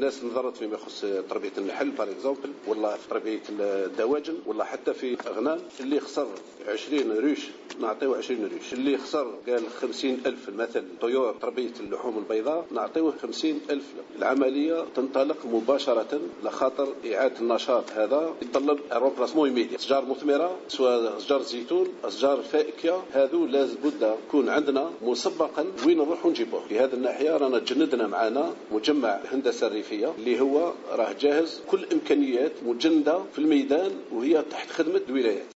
ناس نظرت فيما يخص تربيه النحل باغ اكزومبل، ولا في تربيه الدواجن، ولا حتى في اغنام. اللي خسر 20 ريش نعطيوه 20 ريش، اللي خسر قال 50,000 مثلا طيور تربيه اللحوم البيضاء نعطيوه 50,000. العمليه تنطلق مباشره، لخاطر اعاده النشاط هذا يتطلب روبلاسمون ايميديا. اشجار مثمره سواء اشجار الزيتون، اشجار الفائكه، هذو لازم بد يكون عندنا مسبقا وين نروحوا نجيبوه. في هذه الناحيه رانا جندنا معنا مجمع الهندسه الريفيه اللي هو راه جاهز، كل امكانيات مجنده في الميدان وهي تحت خدمه الولايات.